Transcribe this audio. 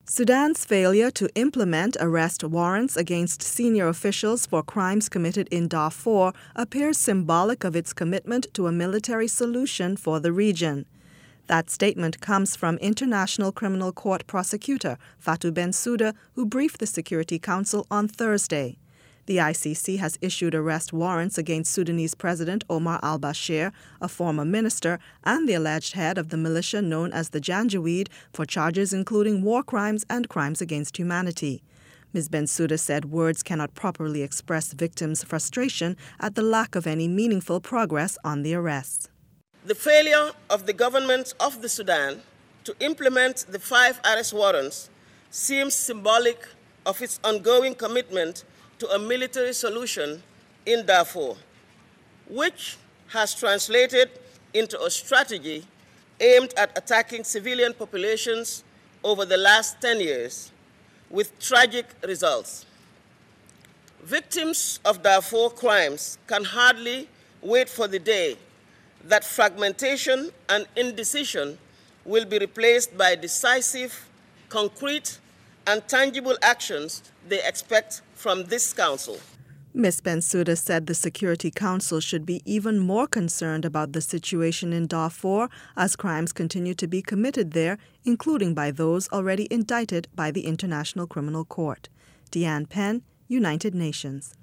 Sudan's failure to implement arrest warrants against senior officials for crimes committed in Darfur appears symbolic of its commitment to a military solution for the region. That statement comes from International Criminal Court prosecutor Fatou Bensouda, who briefed the Security Council on Thursday. The ICC has issued arrest warrants against Sudanese President Omar al-Bashir, a former minister, and the alleged head of the militia known as the Janjaweed for charges including war crimes and crimes against humanity. Ms. Bensouda said words cannot properly express victims' frustration at the lack of any meaningful progress on the arrests. The failure of the government of the Sudan to implement the 5 arrest warrants seems symbolic of its ongoing commitment to a military solution in Darfur, which has translated into a strategy aimed at attacking civilian populations over the last 10 years, with tragic results. Victims of Darfur crimes can hardly wait for the day that fragmentation and indecision will be replaced by decisive, concrete, and tangible actions they expect from this Council. Ms. Bensouda said the Security Council should be even more concerned about the situation in Darfur as crimes continue to be committed there, including by those already indicted by the International Criminal Court. Deanne Penn, United Nations.